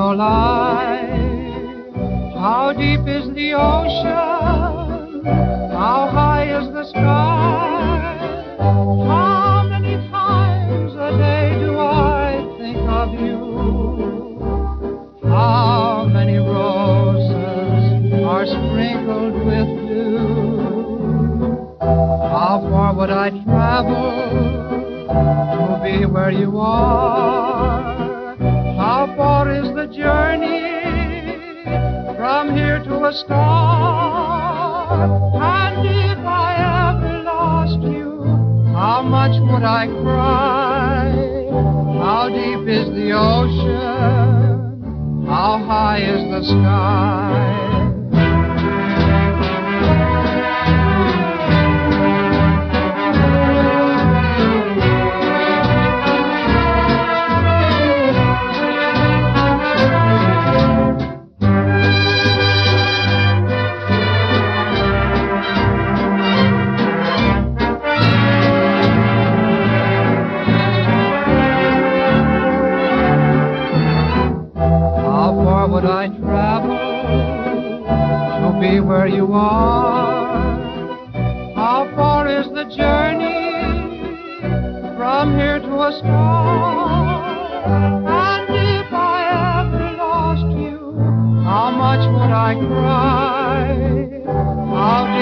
no lie. How deep is the ocean? How high is the sky? How many times a day do I think of you? How many roses are sprinkled with dew? How far would I travel to be where you are? How far is the journey from here to a star? And if I ever lost you, how much would I cry? How deep is the ocean? How high is the sky? Would I travel to be where you are? How far is the journey from here to a star? And if I ever lost you, how much would I cry? How